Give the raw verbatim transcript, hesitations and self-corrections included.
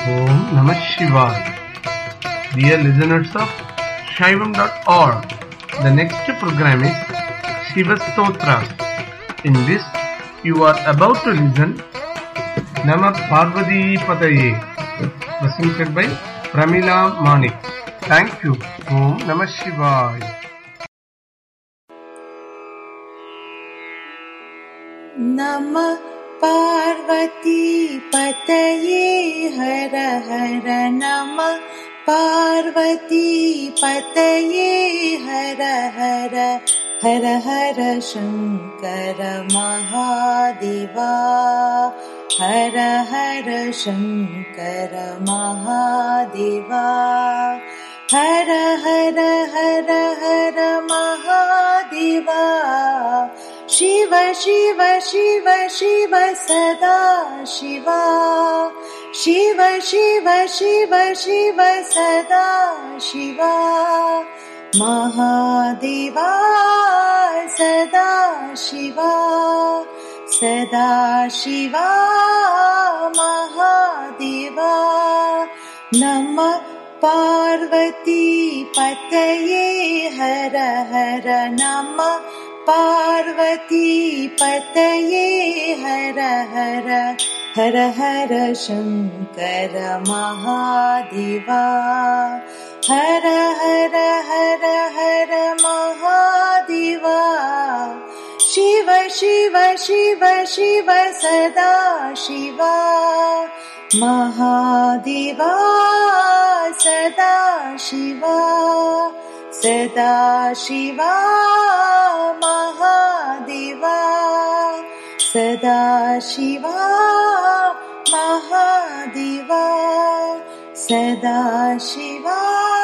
Om Namah Shivaya. Dear listeners of Shaivam dot org, the next program is Shiva Stotra. In this, you are about to listen Namah Parvati Pataye, presented by Pramila Manik. Thank you. Om Namah Shivaya. Namah Parvati Pataye Har Har Namah Parvati Pataye Har Har Har Har Shankara Mahadeva Har Har Shankara Mahadeva Har Har Har Har Mahadeva Shiva Shiva Shiva Shiva Sada Shiva Shiva Shiva Shiva Shiva Sada Shiva Mahadeva Sada Shiva Sada Shiva Mahadeva Namah Parvati Pataye Har Har Namah Parvati Pataye Har Har Har Har Shankara Mahadeva Har Har Har Har Mahadeva Shiva Shiva Shiva Shiva Sada Shiva Mahadeva Sada Shiva Sada Shiva Mahadeva Sada Shiva Mahadeva Sada Shiva